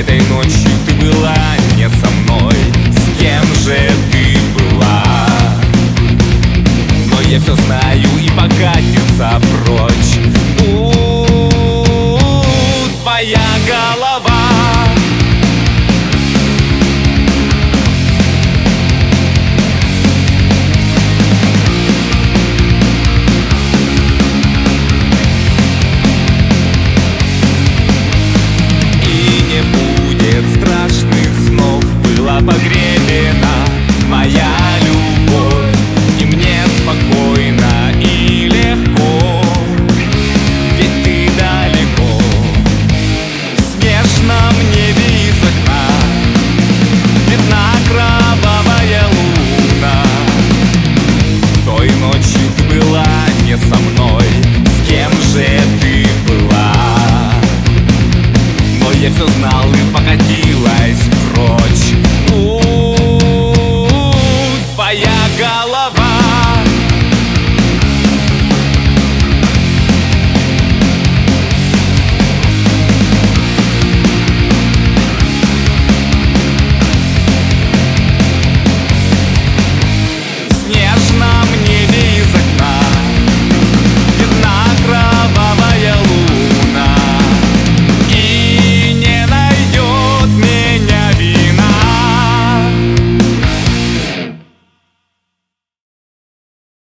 Этой ночью ты была не со мной. С кем же ты была? Но я все знаю и покатится прочь. Твоя голова. Погребена моя любовь, и мне спокойно и легко, ведь ты далеко. В снежном небе из окна видна кровавая луна. Той ночью ты была не со мной. С кем же ты была? Но я все знал и покатилась прочь.